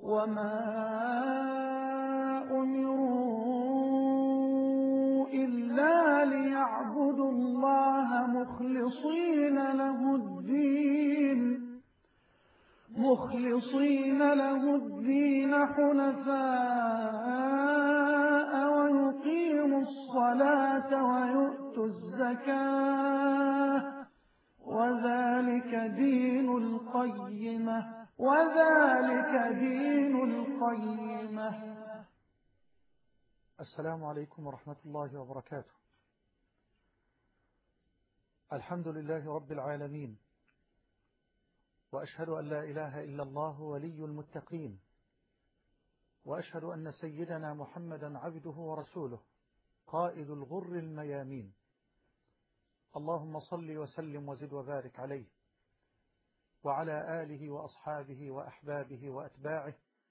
وما أمروا إلا ليعبدوا الله مخلصين له الدين حنفاء ويقيموا الصلاة ويؤتوا الزكاة وذلك دين القيمة. السلام عليكم ورحمة الله وبركاته. الحمد لله رب العالمين، وأشهد أن لا إله إلا الله ولي المتقين، وأشهد أن سيدنا محمدا عبده ورسوله قائد الغر الميامين. اللهم صل وسلم وزد وبارك عليه وعلى آله وأصحابه وأحبابه وأتباعه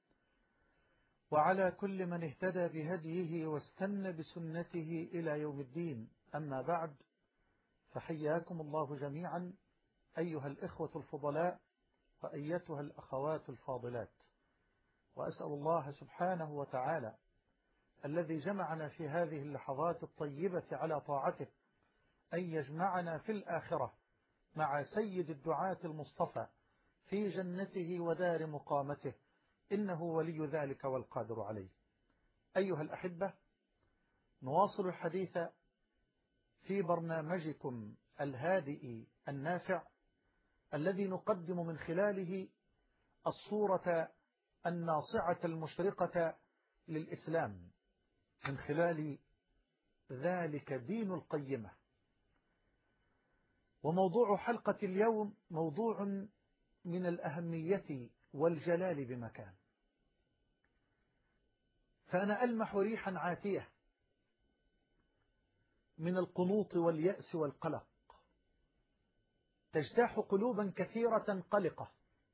وعلى كل من اهتدى بهديه واستنى بسنته إلى يوم الدين. أما بعد، فحياكم الله جميعا أيها الإخوة الفضلاء وأيتها الأخوات الفاضلات، وأسأل الله سبحانه وتعالى الذي جمعنا في هذه اللحظات الطيبة على طاعته أن يجمعنا في الآخرة مع سيد الدعاة المصطفى في جنته ودار مقامته، إنه ولي ذلك والقادر عليه. أيها الأحبة، نواصل الحديث في برنامجكم الهادئ النافع الذي نقدم من خلاله الصورة الناصعة المشرقة للإسلام، من خلال ذلك دين القيمة. وموضوع حلقة اليوم موضوع من الأهمية والجلال بمكان، فأنا ألمح ريحا عاتية من القنوط واليأس والقلق تجتاح قلوبا كثيرة قلقة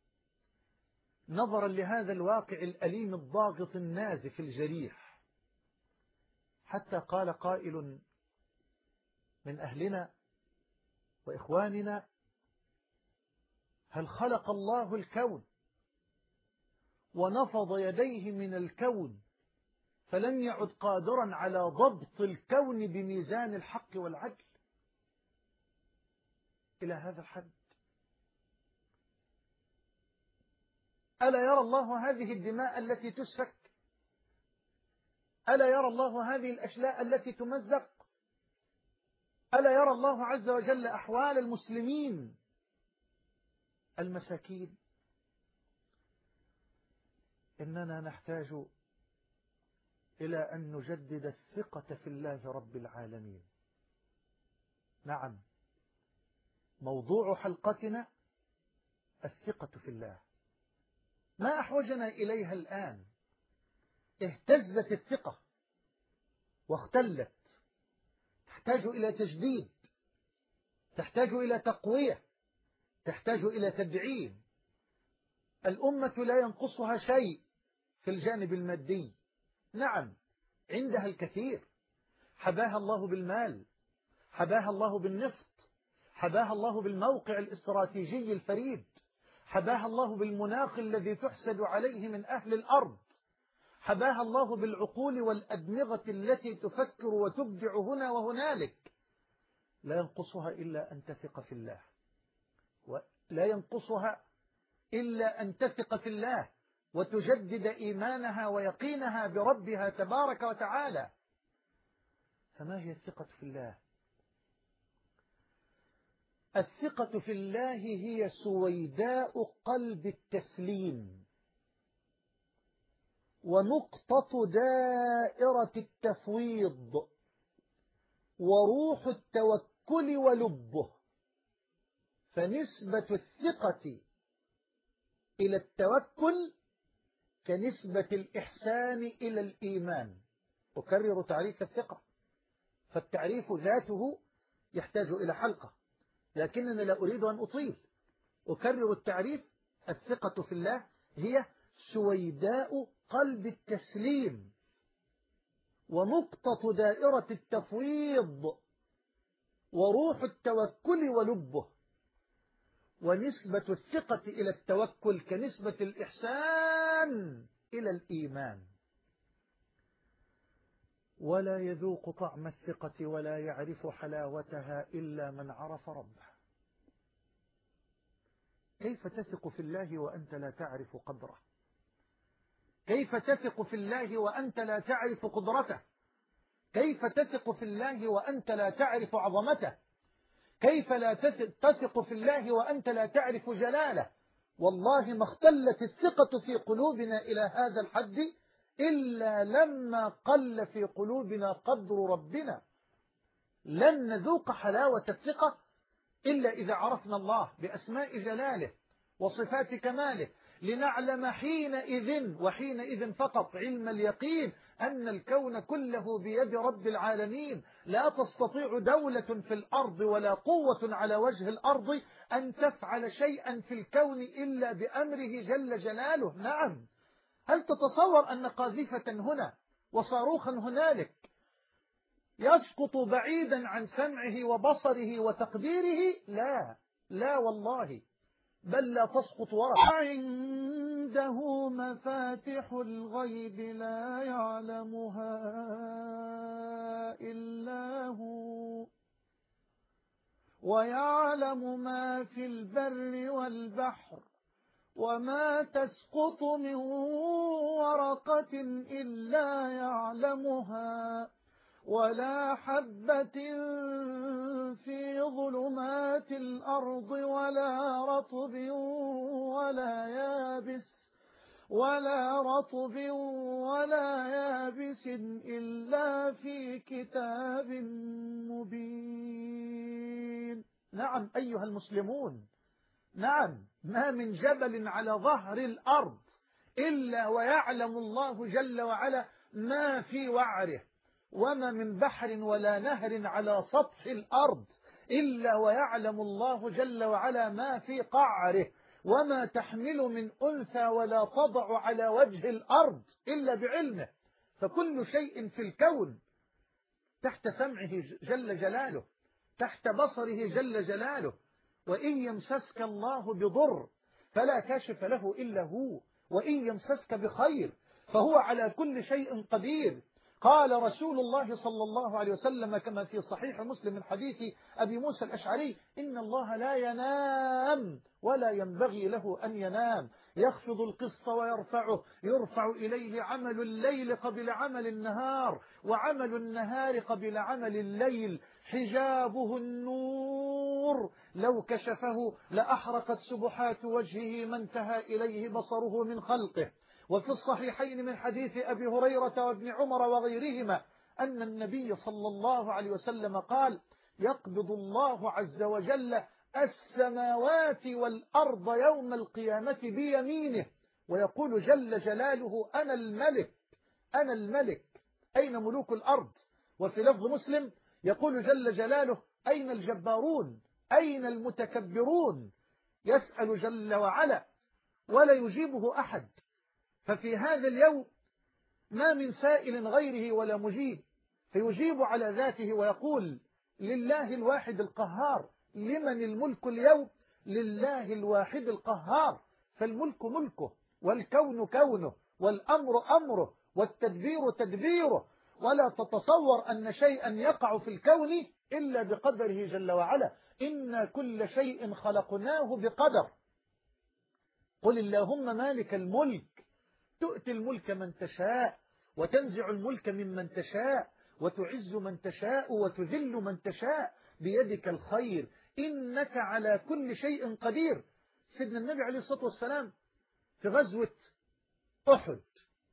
نظرا لهذا الواقع الأليم الضاغط النازف الجريح، حتى قال قائل من أهلنا وإخواننا: هل خلق الله الكون ونفض يديه من الكون فلم يعد قادرا على ضبط الكون بميزان الحق والعدل؟ إلى هذا الحد. ألا يرى الله هذه الدماء التي تسفك؟ ألا يرى الله هذه الأشلاء التي تمزق؟ ألا يرى الله عز وجل أحوال المسلمين المساكين؟ إننا نحتاج إلى أن نجدد الثقة في الله رب العالمين. نعم، موضوع حلقتنا الثقة في الله. ما أحوجنا إليها الآن؟ اهتزت الثقة واختلت، تحتاج إلى تجديد، تحتاج إلى تقوية، تحتاج إلى تدعيم. الأمة لا ينقصها شيء في الجانب المادي، نعم عندها الكثير، حباها الله بالمال، حباها الله بالنفط، حباها الله بالموقع الاستراتيجي الفريد، حباها الله بالمناخ الذي تحسد عليه من أهل الأرض، حباها الله بالعقول والأدمغة التي تفكر وتبدع هنا وهنالك. لا ينقصها إلا أن تثق في الله، ولا ينقصها إلا أن تثق في الله وتجدد إيمانها ويقينها بربها تبارك وتعالى. فما هي الثقة في الله؟ الثقة في الله هي سويداء قلب التسليم، ونقطة دائرة التفويض، وروح التوكل ولبه. فنسبة الثقة إلى التوكل كنسبة الإحسان إلى الإيمان. أكرر تعريف الثقة، فالتعريف ذاته يحتاج إلى حلقة، لكنني لا أريد أن أطيل. أكرر التعريف: الثقة في الله هي سويداء قلب التسليم، ونقطة دائرة التفويض، وروح التوكل ولبه. ونسبة الثقة إلى التوكل كنسبة الإحسان إلى الإيمان، ولا يذوق طعم الثقة ولا يعرف حلاوتها إلا من عرف ربه. كيف تثق في الله وأنت لا تعرف قدره؟ كيف تثق في الله وأنت لا تعرف قدرته؟ كيف تثق في الله وأنت لا تعرف عظمته؟ كيف لا تثق في الله وأنت لا تعرف جلاله؟ والله ما اختلت الثقة في قلوبنا إلى هذا الحد إلا لما قل في قلوبنا قدر ربنا. لن نذوق حلاوة الثقة إلا إذا عرفنا الله بأسماء جلاله وصفات كماله، لنعلم حينئذ وحينئذ فقط علم اليقين أن الكون كله بيد رب العالمين. لا تستطيع دولة في الأرض ولا قوة على وجه الأرض أن تفعل شيئا في الكون إلا بأمره جل جلاله. نعم، هل تتصور أن قاذفة هنا وصاروخا هنالك يسقط بعيدا عن سمعه وبصره وتقديره؟ لا، لا والله، بل لا تسقط ورقة. عنده مفاتح الغيب لا يعلمها إلا هو، ويعلم ما في البر والبحر، وما تسقط من ورقة إلا يعلمها، ولا حبة في ظلمات الأرض ولا رطب ولا يابس إلا في كتاب مبين. نعم أيها المسلمون، نعم، ما من جبل على ظهر الأرض إلا ويعلم الله جل وعلا ما في وعره، وما من بحر ولا نهر على سطح الأرض إلا ويعلم الله جل وعلا ما في قعره، وما تحمل من أنثى ولا تضع على وجه الأرض إلا بعلمه. فكل شيء في الكون تحت سمعه جل جلاله، تحت بصره جل جلاله. وإن يمسسك الله بضر فلا كاشف له إلا هو، وإن يمسسك بخير فهو على كل شيء قدير. قال رسول الله صلى الله عليه وسلم كما في صحيح مسلم من حديث أبي موسى الأشعري: إن الله لا ينام ولا ينبغي له أن ينام، يخفض القسط ويرفعه، يرفع إليه عمل الليل قبل عمل النهار، وعمل النهار قبل عمل الليل، حجابه النور لو كشفه لأحرقت سبحات وجهه ما انتهى إليه بصره من خلقه. وفي الصحيحين من حديث أبي هريرة وابن عمر وغيرهما أن النبي صلى الله عليه وسلم قال: يقبض الله عز وجل السماوات والأرض يوم القيامة بيمينه، ويقول جل جلاله: أنا الملك، أنا الملك، أين ملوك الأرض؟ وفي لفظ مسلم يقول جل جلاله: أين الجبارون، أين المتكبرون؟ يسأل جل وعلا ولا يجيبه أحد. ففي هذا اليوم ما من سائل غيره ولا مجيب، فيجيب على ذاته ويقول: لله الواحد القهار. لمن الملك اليوم؟ لله الواحد القهار. فالملك ملكه، والكون كونه، والأمر أمره، والتدبير تدبيره. ولا تتصور أن شيئا يقع في الكون إلا بقدره جل وعلا. إن كل شيء خلقناه بقدر. قل اللهم مالك الملك تؤتي الملك من تشاء، وتنزع الملك ممن تشاء، وتعز من تشاء وتذل من تشاء، بيدك الخير، إنك على كل شيء قدير. سيدنا النبي عليه الصلاة والسلام في غزوة أحد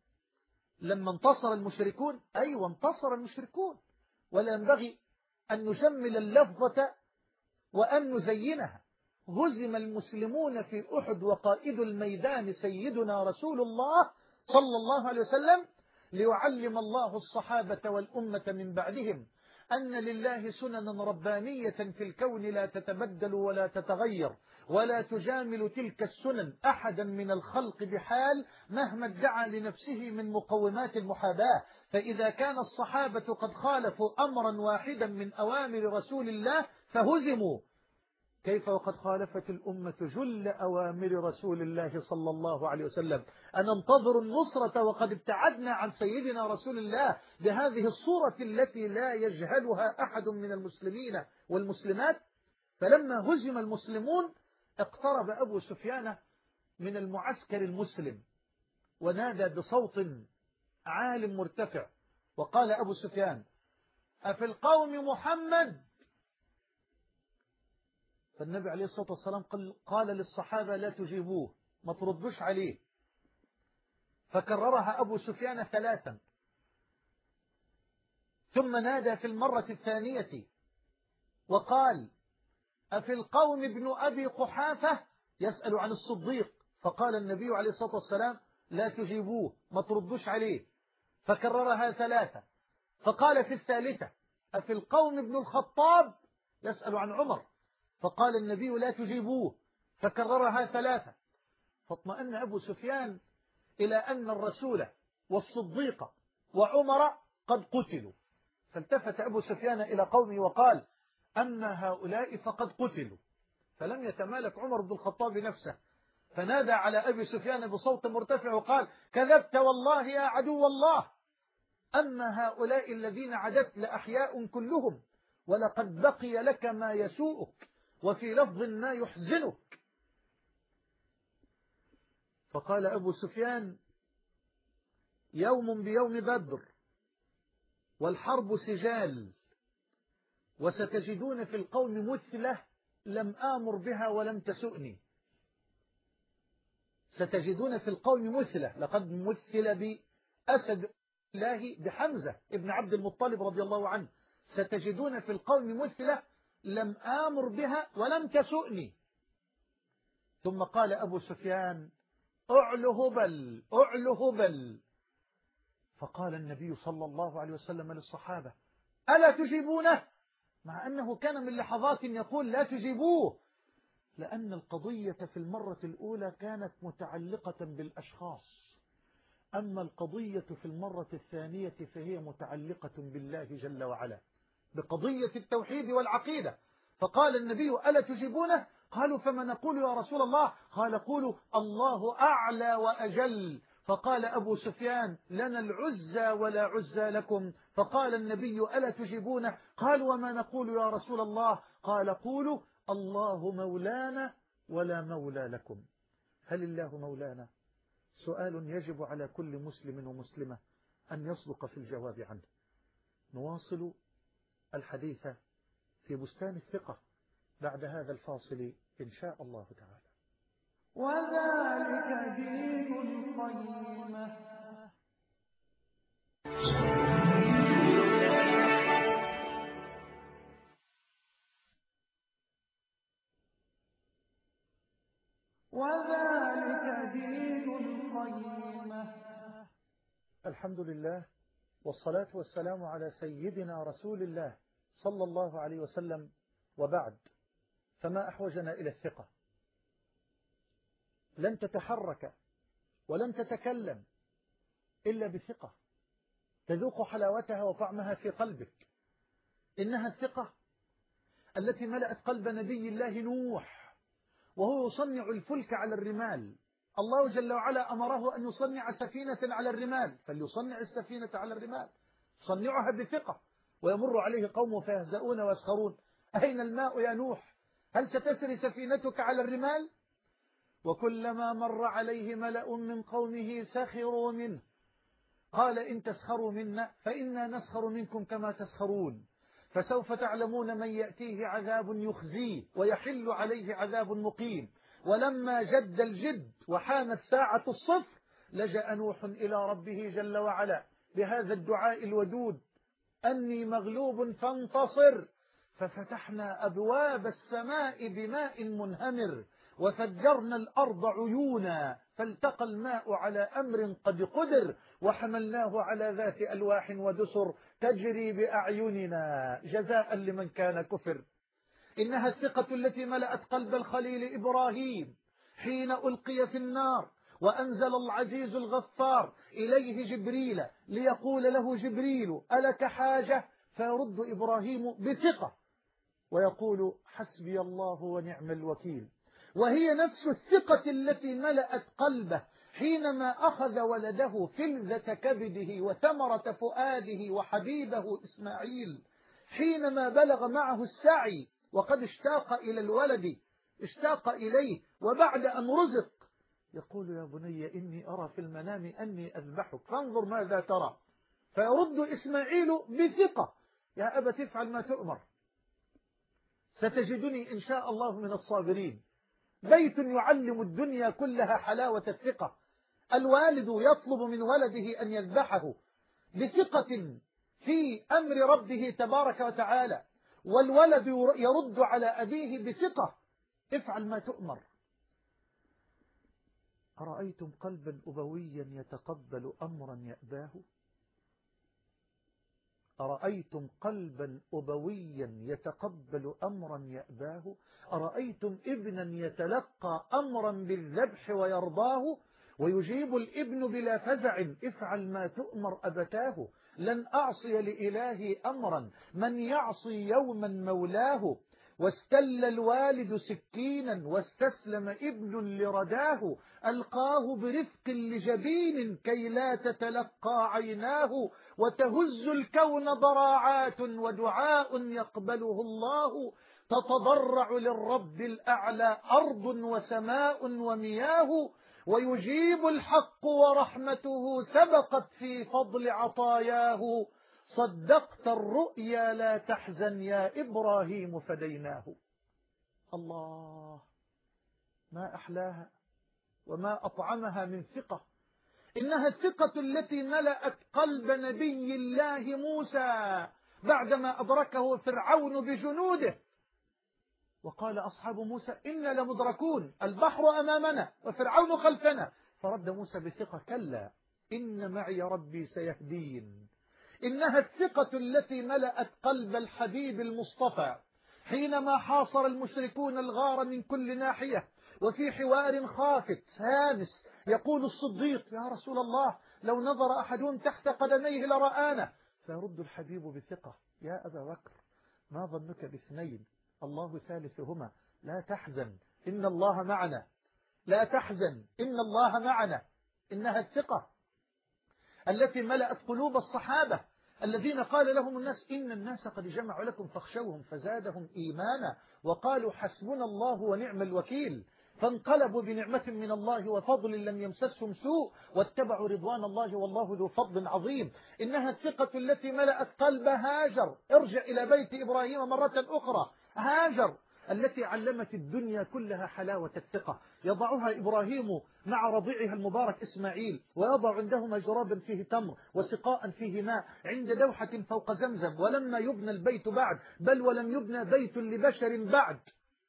لما انتصر المشركون، أيوة انتصر المشركون، ولا ينبغي أن نجمل اللفظة وأن نزينها. هزم المسلمون في أحد، وقائد الميدان سيدنا رسول الله صلى الله عليه وسلم، ليعلم الله الصحابة والأمة من بعدهم أن لله سننا ربانية في الكون لا تتبدل ولا تتغير، ولا تجامل تلك السنن أحدا من الخلق بحال مهما ادعى لنفسه من مقومات المحاباة. فإذا كان الصحابة قد خالفوا أمرا واحدا من أوامر رسول الله فهزموا، كيف وقد خالفت الأمة جل أوامر رسول الله صلى الله عليه وسلم أن ننتظر النصرة وقد ابتعدنا عن سيدنا رسول الله بهذه الصورة التي لا يجهلها أحد من المسلمين والمسلمات. فلما هزم المسلمون اقترب أبو سفيان من المعسكر المسلم ونادى بصوت عال مرتفع وقال أبو سفيان: أفي القوم محمد؟ فالنبي عليه الصلاة والسلام قال للصحابة: لا تجيبوه، ما تردوش عليه. فكررها أبو سفيان 3 ثم نادى في المرة الثانية وقال: أفي القوم ابن أبي قحافة؟ يسأل عن الصديق. فقال النبي عليه الصلاة والسلام: لا تجيبوه، ما تردوش عليه. فكررها 3 فقال في الثالثة: أفي القوم ابن الخطاب؟ يسأل عن عمر. فقال النبي: لا تجيبوه. فكررها 3 فاطمأن أبو سفيان إلى أن الرسول والصديق وعمر قد قتلوا. فالتفت أبو سفيان إلى قومه وقال: أما هؤلاء فقد قتلوا. فلم يتمالك عمر بن الخطاب نفسه فنادى على أبي سفيان بصوت مرتفع وقال: كذبت والله يا عدو الله، أما هؤلاء الذين عددت لأحياء كلهم، ولقد بقي لك ما يسوءك وفي لفظ ما يحزنك. فقال أبو سفيان: يوم بيوم بدر والحرب سجال، وستجدون في القوم مثلة لم آمر بها ولم تسؤني. ستجدون في القوم مثلة، لقد مثل بأسد الله بحمزة ابن عبد المطلب رضي الله عنه. ستجدون في القوم مثلة لم آمر بها ولم تسؤني. ثم قال أبو سفيان: أعل هبل أعل هبل. فقال النبي صلى الله عليه وسلم للصحابة: ألا تجيبونه؟ مع أنه كان من لحظات يقول: لا تجيبوه، لأن القضية في المرة الأولى كانت متعلقة بالأشخاص، أما القضية في المرة الثانية فهي متعلقة بالله جل وعلا، بقضية التوحيد والعقيدة. فقال النبي: ألا تجيبونه؟ قالوا: فما نقول يا رسول الله؟ قال: قولوا الله أعلى وأجل. فقال أبو سفيان: لنا العزى ولا عزى لكم. فقال النبي: ألا تجيبونه؟ قال: وما نقول يا رسول الله؟ قال: قولوا الله مولانا ولا مولى لكم. هل الله مولانا؟ سؤال يجب على كل مسلم ومسلمة أن يصدق في الجواب عنه. نواصل الحديث في بستان الثقة بعد هذا الفاصل إن شاء الله تعالى. وذلك دين القيمة. وذلك دين القيمة. الحمد لله والصلاة والسلام على سيدنا رسول الله صلى الله عليه وسلم، وبعد، فما أحوجنا إلى الثقة. لن تتحرك ولن تتكلم إلا بثقة تذوق حلاوتها وطعمها في قلبك. إنها الثقة التي ملأت قلب نبي الله نوح وهو يصنع الفلك على الرمال. الله جل وعلا أمره أن يصنع سفينة على الرمال، فليصنع السفينة على الرمال، يصنعها بثقة. ويمر عليه قوم فيهزؤون ويسخرون: أين الماء يا نوح؟ هل ستسري سفينتك على الرمال؟ وكلما مر عليه ملأ من قومه سخروا منه، قال: إن تسخروا منا فإنا نسخر منكم كما تسخرون، فسوف تعلمون من يأتيه عذاب يخزيه ويحل عليه عذاب مقيم. ولما جد الجد وحانت ساعة الصفر لجأ نوح إلى ربه جل وعلا بهذا الدعاء الودود: أني مغلوب فانتصر. ففتحنا أبواب السماء بماء منهمر وفجرنا الأرض عيونا فالتقى الماء على أمر قد قدر وحملناه على ذات ألواح ودسر تجري بأعيننا جزاء لمن كان كفر. إنها الثقة التي ملأت قلب الخليل إبراهيم حين ألقي في النار وأنزل العزيز الغفار إليه جبريل ليقول له جبريل: ألك حاجة؟ فيرد إبراهيم بثقة: ويقول حسبي الله ونعم الوكيل. وهي نفس الثقة التي ملأت قلبه حينما أخذ ولده فلذة كبده وثمرة فؤاده وحبيبه إسماعيل، حينما بلغ معه السعي وقد اشتاق إلى الولد، اشتاق إليه، وبعد أن رزق يقول يا بني إني أرى في المنام أني أذبحك فانظر ماذا ترى. فيرد إسماعيل بثقة يا أبت افعل ما تؤمر ستجدني إن شاء الله من الصابرين. بيت يعلم الدنيا كلها حلاوة الثقة. الوالد يطلب من ولده أن يذبحه بثقة في أمر ربه تبارك وتعالى، والولد يرد على أبيه بثقة افعل ما تؤمر. أرأيتم قلبا أبويا يتقبل أمرا يأباه؟ أرأيتم قلبا أبويا يتقبل أمرا يأباه؟ أرأيتم ابنا يتلقى أمرا بالذبح ويرضاه؟ ويجيب الابن بلا فزع افعل ما تؤمر أبتاه. لن أعصي لإلهي أمرا من يعصي يوما مولاه. واستل الوالد سكينا واستسلم ابن لرداه، ألقاه برفق لجبين كي لا تتلقى عيناه. وتهز الكون ضراعات ودعاء يقبله الله، تتضرع للرب الأعلى أرض وسماء ومياه. ويجيب الحق ورحمته سبقت في فضل عطاياه، صدقت الرؤيا لا تحزن يا إبراهيم فديناه. الله، ما أحلاها وما أطعمها من ثقة. إنها الثقة التي ملأت قلب نبي الله موسى بعدما أدركه فرعون بجنوده وقال أصحاب موسى إنا لمدركون البحر أمامنا وفرعون خلفنا. فرد موسى بثقة كلا إن معي ربي سيهدين. إنها الثقة التي ملأت قلب الحبيب المصطفى حينما حاصر المشركون الغار من كل ناحية، وفي حوار خافت هامس يقول الصديق يا رسول الله لو نظر أحدهم تحت قدميه لرآنا. فيرد الحبيب بثقة يا أبا بكر ما ظنك باثنين الله ثالثهما لا تحزن إن الله معنا، لا تحزن إن الله معنا. إنها الثقة التي ملأت قلوب الصحابة الذين قال لهم الناس إن الناس قد جمعوا لكم فاخشوهم فزادهم إيمانا وقالوا حسبنا الله ونعم الوكيل. فانقلبوا بنعمة من الله وفضل لم يمسسهم سوء واتبعوا رضوان الله والله ذو فضل عظيم. إنها الثقة التي ملأت قلب هاجر. ارجع إلى بيت إبراهيم مرة أخرى. هاجر التي علمت الدنيا كلها حلاوة الثقة. يضعها إبراهيم مع رضيعها المبارك إسماعيل، ويضع عندهما جرابا فيه تمر وسقاء فيه ماء عند دوحة فوق زمزم. ولما يبنى البيت بعد، بل ولم يبنى بيت لبشر بعد.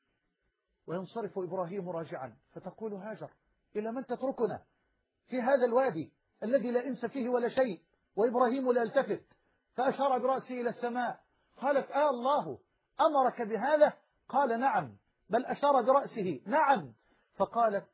وينصرف إبراهيم راجعا فتقول هاجر إلى من تتركنا في هذا الوادي الذي لا إنس فيه ولا شيء؟ وإبراهيم لا يلتفت، فأشار برأسه إلى السماء. قالت الله أمرك بهذا؟ قال نعم، بل أشار برأسه نعم. فقالت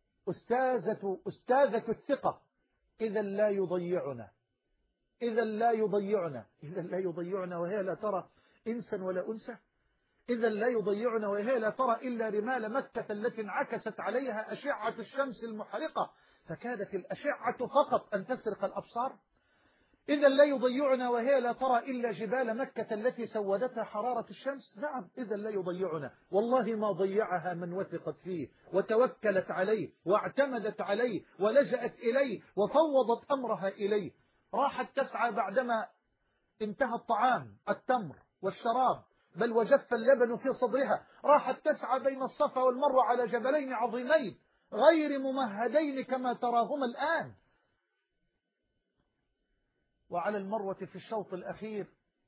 أستاذة الثقة إذا لا يضيعنا، إذا لا يضيعنا، إذا لا يضيعنا وهي لا ترى إنسا ولا أنسة، إذا لا يضيعنا وهي لا ترى إلا رمال مكة التي انعكست عليها أشعة الشمس المحرقة فكادت الأشعة فقط أن تسرق الأبصار. إذا لا يضيعنا وهي لا ترى إلا جبال مكة التي سودتها حرارة الشمس. نعم إذا لا يضيعنا، والله ما ضيعها من وثقت فيه وتوكلت عليه واعتمدت عليه ولجأت إليه وفوضت أمرها إليه. راحت تسعى بعدما انتهى الطعام التمر والشراب بل وجف اللبن في صدرها، راحت تسعى بين الصفا والمروة على جبلين عظيمين غير ممهدين كما تراهما الآن. وعلى المروة في الشوط الأخير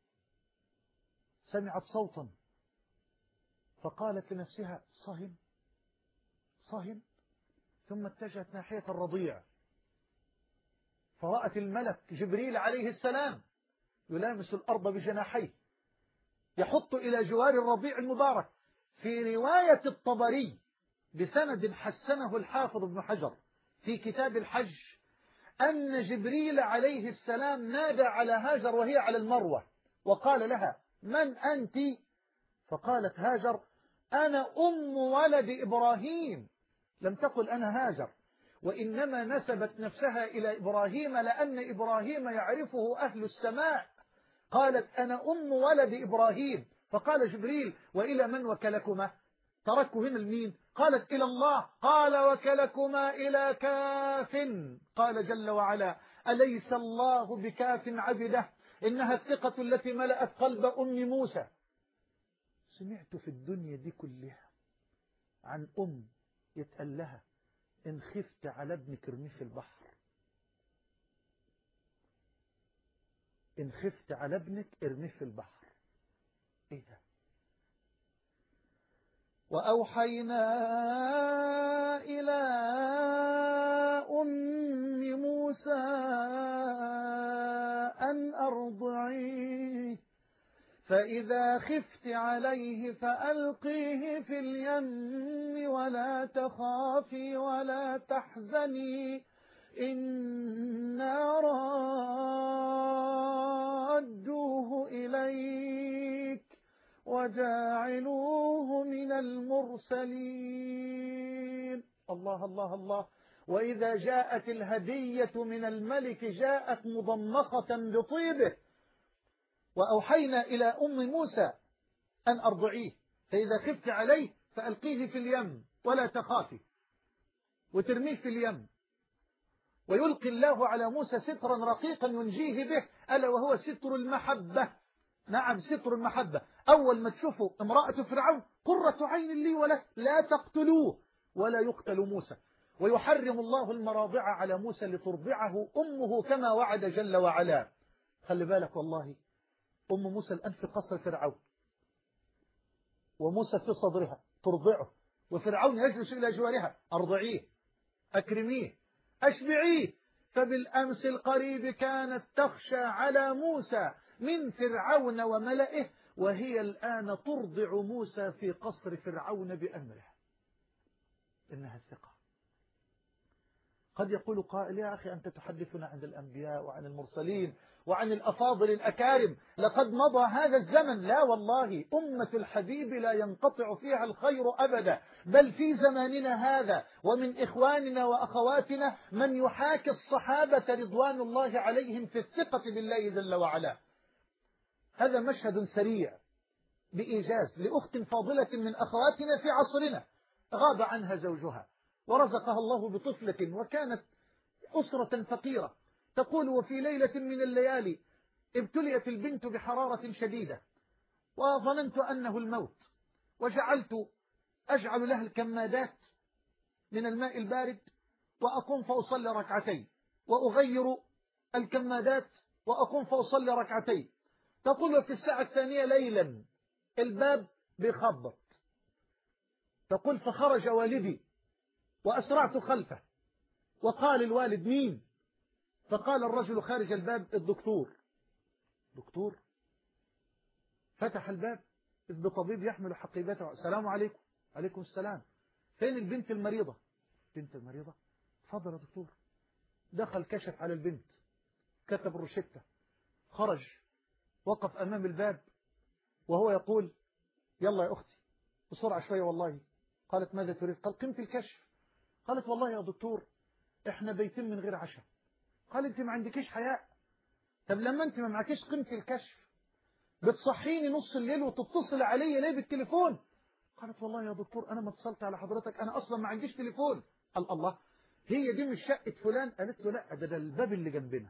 سمعت صوتا فقالت لنفسها صهن صهن، ثم اتجهت ناحية الرضيع فرأت الملك جبريل عليه السلام يلامس الأرض بجناحيه يحط إلى جوار الرضيع المبارك. في رواية الطبري بسند حسنه الحافظ ابن حجر في كتاب الحج أن جبريل عليه السلام نادى على هاجر وهي على المروة وقال لها من أنت؟ فقالت هاجر أنا أم ولد إبراهيم، لم تقل أنا هاجر، وإنما نسبت نفسها إلى إبراهيم لأن إبراهيم يعرفه أهل السماء. قالت أنا أم ولد إبراهيم. فقال جبريل وإلى من وكلكما؟ تركه هنا المين؟ قالت إلى الله. قال وكلكما إلى كاف. قال جل وعلا أليس الله بكاف عبده؟ إنها الثقة التي ملأت قلب أم موسى. سمعت في الدنيا دي كلها عن يتقال لها إن خفت على ابنك ارميه في البحر، إن خفت على ابنك ارميه في البحر. إيه ده؟ وأوحينا إلى أم موسى أن أرضعيه فإذا خفت عليه فألقيه في اليم ولا تخافي ولا تحزني إنا رادوه إليك وجاعلوه من المرسلين. الله الله الله. وإذا جاءت الهدية من الملك جاءت مضمخة بطيبه. وأوحينا إلى أم موسى أن أرضعيه فإذا خفت عليه فألقيه في اليم ولا تخافي، وترميه في اليم. ويلقي الله على موسى سترا رقيقا ينجيه به ألا وهو ستر المحبة. نعم ستر المحبة. أول ما تشوفوا امرأة فرعون قرة عين لي ولك لا تقتلوه ولا يقتل موسى. ويحرم الله المراضع على موسى لترضعه أمه كما وعد جل وعلا. خلي بالك والله أم موسى الآن في قصر فرعون وموسى في صدرها ترضعه، وفرعون يجلس إلى جوارها أرضعيه أكرميه أشبعيه. فبالأمس القريب كانت تخشى على موسى من فرعون وملئه، وهي الآن ترضع موسى في قصر فرعون بأمره. إنها الثقة. قد يقول قائل يا أخي أنت تحدثنا عن الأنبياء وعن المرسلين وعن الأفاضل الأكارم، لقد مضى هذا الزمن. لا والله أمة الحبيب لا ينقطع فيها الخير أبدا، بل في زماننا هذا ومن إخواننا وأخواتنا من يحاكي الصحابة رضوان الله عليهم في الثقة بالله جل وعلا. هذا مشهد سريع بإيجاز لأخت فاضلة من أخواتنا في عصرنا غاب عنها زوجها ورزقها الله بطفلة وكانت أسرة فقيرة. تقول وفي ليلة من الليالي ابتليت البنت بحرارة شديدة وظننت أنه الموت، وجعلت أجعل لها الكمادات من الماء البارد وأقوم فأصلي ركعتين وأغير الكمادات وأقوم فأصلي ركعتين. تقول في الساعة الثانية ليلا الباب بيخبط. تقول فخرج والدي وأسرعت خلفه وقال الوالد مين؟ فقال الرجل خارج الباب الدكتور. دكتور فتح الباب إذ بطبيب يحمل حقيبته. السلام عليكم. عليكم السلام. فين البنت المريضة؟ بنت المريضة؟ تفضل يا دكتور. دخل كشف على البنت كتب الروشتة خرج وقف أمام الباب وهو يقول يلا يا أختي بسرعة شوية والله. قالت ماذا تريد؟ قال قمت الكشف. قالت والله يا دكتور احنا بيتين من غير عشاء. قال انت ما عندكيش حياء؟ طب لما انت ما معكيش قيمة الكشف بتصحيني نص الليل وتتصل علي ليه بالتليفون؟ قالت والله يا دكتور انا ما اتصلت على حضرتك، انا اصلا ما عنديش تليفون. قال الله هي دي مش شقة فلان؟ قالت له لا ده الباب اللي جنبنا.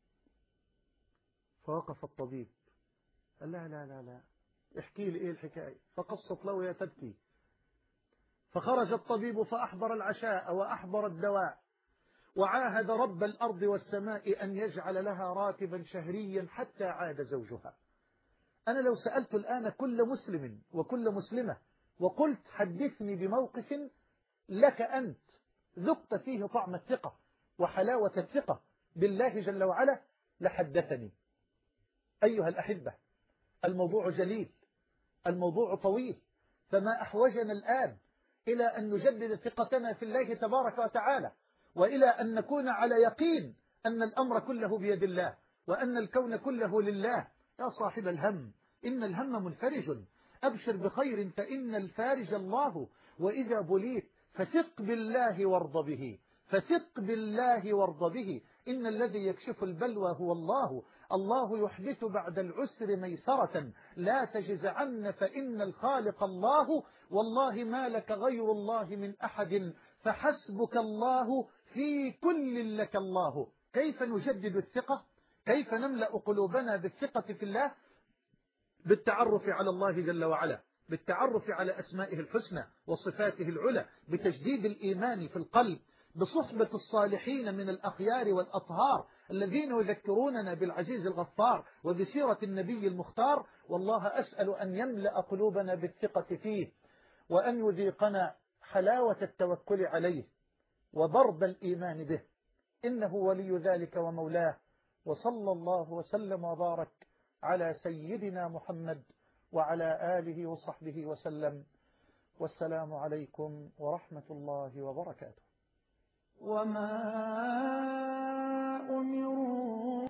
فوقف الطبيب قال لا لا لا لا احكي لي ايه الحكاية. فقصت له وهي تبكي. فخرج الطبيب فأحضر العشاء وأحضر الدواء وعاهد رب الأرض والسماء أن يجعل لها راتبا شهريا حتى عاد زوجها. أنا لو سألت الآن كل مسلم وكل مسلمة وقلت حدثني بموقف لك أنت ذقت فيه طعم الثقة وحلاوة الثقة بالله جل وعلا لحدثني. أيها الأحبة الموضوع جليل، الموضوع طويل، فما أحوجنا الآن إلى أن نجدد ثقتنا في الله تبارك وتعالى، وإلى أن نكون على يقين أن الأمر كله بيد الله وأن الكون كله لله. يا صاحب الهم إن الهم منفرج، أبشر بخير فإن الفارج الله، وإذا بليت فثق بالله وارض به، فثق بالله وارض به، إن الذي يكشف البلوى هو الله. الله يحدث بعد العسر ميسرة، لا تجزعن فإن الخالق الله، والله ما لك غير الله من أحد، فحسبك الله في كل لك الله. كيف نجدد الثقة؟ كيف نملأ قلوبنا بالثقة في الله؟ بالتعرف على الله جل وعلا، بالتعرف على أسمائه الحسنى وصفاته العلى، بتجديد الإيمان في القلب، بصحبة الصالحين من الأخيار والأطهار الذين يذكروننا بالعزيز الغفار وبسيرة النبي المختار. والله أسأل أن يملأ قلوبنا بالثقة فيه، وأن يذيقنا حلاوة التوكل عليه وضرب الإيمان به، إنه ولي ذلك ومولاه. وصلى الله وسلم وبارك على سيدنا محمد وعلى آله وصحبه وسلم، والسلام عليكم ورحمة الله وبركاته. وما